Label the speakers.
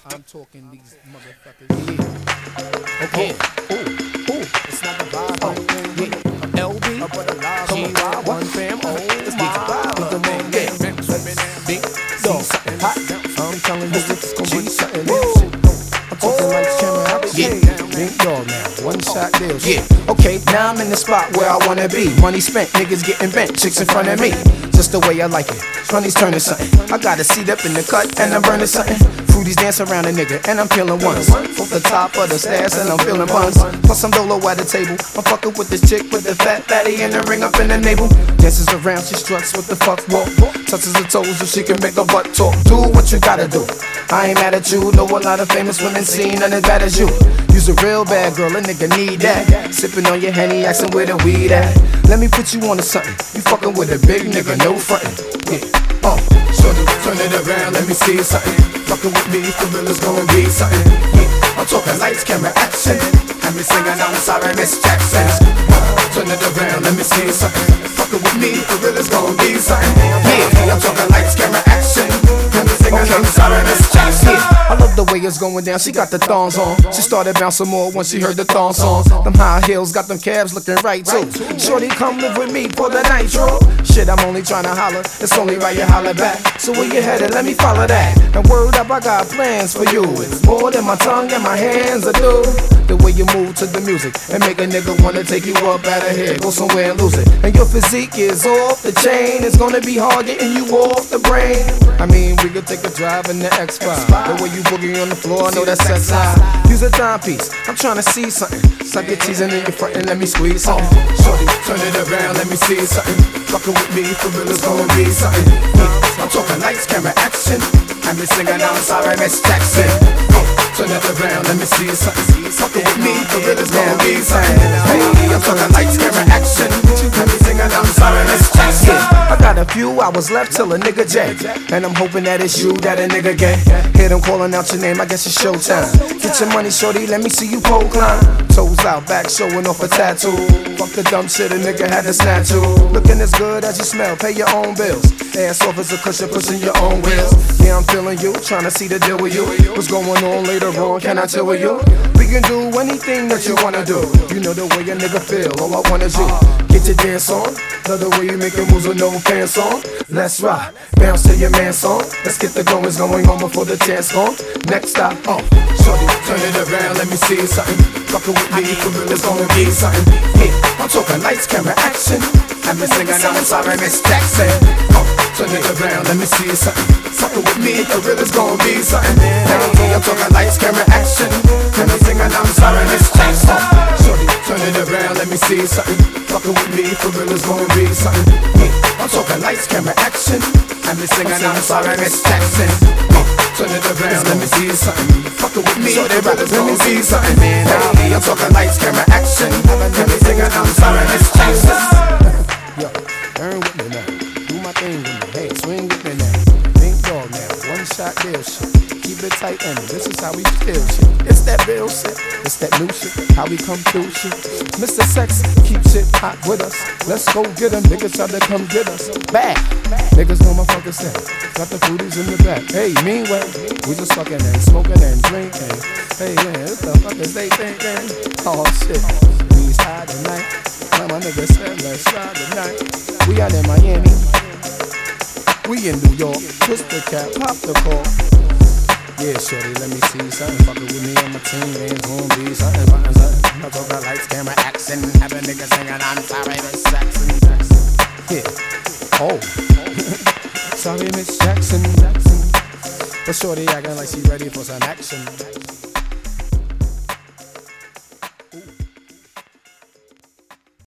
Speaker 1: I'm talking these motherfuckers. Yeah. Okay. Ooh. It's not the vibe. Yeah. LB. But a live G1 one fam. Oh my. With the man. Yeah. Big dog. Hot. I'm telling you it's gonna be something else. I'm talking like camera action. Big dog now. One shot deal. Yeah. Okay. Now I'm in the spot where I wanna be. Money spent. Niggas getting bent. Chicks in front of me. Just the way I like it. Money's turning something. I got a seat up in the cut and I'm burning something. Fruities dance around a nigga and I'm peeling ones. Off the top of the stairs and I'm feeling buns. Plus some dolo at the table. I'm fucking with this chick with the fat fatty and the ring up in the navel. Dances around, she struts with the fuck walk. Touches her toes so she can make her butt talk. Do what you gotta do. I ain't mad at you. Know a lot of famous women seen none as bad as you. You's a real bad girl, a nigga need that. Sipping on your Henny, asking where the weed at. Let me put you on to something. You fucking with a big nigga, no frontin'. Yeah. Shorty, turn it around, let me see something. Fucking with me, for real it's gonna be something. Yeah. I'm talking lights, camera, action. And me singing, I'm sorry, Miss Jackson. Turn it around, let me see something. Fucking with me, for real it's gonna be something. Yeah, I'm talking lights, camera, action. And me singing, I'm sorry, Miss Jackson. I love the way it's going down, she got the thongs on. She started bouncing more when she heard the thong songs. Them high heels got them calves looking right too. Shorty, come live with me for the nitro. Shit, I'm only trying to holler, it's only right you holler back. So where you headed, let me follow that. And word up, I got plans for you. It's more than my tongue and my hands will do. The way you move to the music and make a nigga wanna take you up out of here, go somewhere and lose it. And your physique is off the chain, it's gonna be hard getting you off the brain. I mean, we could take a drive in the X5. The way you boogie on the floor, I know that's sex high. Use a timepiece, I'm trying to see something. Suck your teasing in your front and let me squeeze something. Shorty, turn it around, let me see something. Fucking with me, for real it's gonna be something. I'm talking lights, camera, action. And me singing, I'm sorry, Miss Jackson. Turn it around, let me see something. Fucking with me, for real it's gonna be something. Hey, I'm talking lights, camera, action. And me singing, I'm sorry, Miss Jackson. I got a few hours left till a nigga jack. And I'm hoping that it's you that a nigga get. Hear them calling out your name, I guess it's showtime. Get your money, shorty, let me see you pole climb. Toes out, back showing off a tattoo. Fuck the dumb shit a nigga had to snatch you. Looking as good as you smell, pay your own bills. Ass off as a cushion, pushing your own wheels. Yeah, I'm feeling you, trying to see the deal with you. What's going on later on, can I chill with you? We can do anything that you wanna do. You know the way a nigga feel, all I want is you. Get your dance on, love the way you making moves with no pants on. Let's rock, bounce to your man song. Let's get the goings going on before the chance gone. Next stop, shorty, turn it around, let me see something. Fucking with me, for real it's gonna be something. Yeah, I'm talking lights, camera, action. And me singing, I'm sorry, Miss Jackson. Turn it around, let me see something. Fucking with me, for real it's gonna be something. Hey, I'm talking lights, camera, action. And me singing, I'm sorry, Miss Jackson. Shorty, turn it around, let me see something. Fucking with me, for real it's gonna be something. Yeah, I'm talking lights, camera, action. And me singing, I'm sorry, Miss Jackson. Turn it around, let me see something. Fucking with me, so they rappers, let me see something. Hey, I'm talking lights, camera, action. And me singing, I'm sorry, Miss Jackson. Yo, earn with me now. Do my thing with me. Hey, swing with me now. Big dog now. One shot deal shit. Keep it tight and this is how we feel shit. It's that real shit. It's that new shit. How we come through shit. Mr. Sex, keep shit hot with us. Let's go get them. Niggas try to come get us. Back. Niggas know my fucking set. Got the foodies in the back. Hey, meanwhile, we just fucking and smoking and drinking. Hey, yeah, what the fuck is they thinking? Oh shit. We's high tonight. Like my nigga said, let's ride tonight. We out in Miami. We in New York. Twist the cap, pop the cork. Yeah, shorty, let me see something. Fuckin' with me on my team, it's gonna be something. I'm talking lights, camera, action. Have a nigga singing, I'm sorry, Miss Jackson. Yeah. Oh. Sorry, Miss Jackson. But shorty acting like she ready for some action.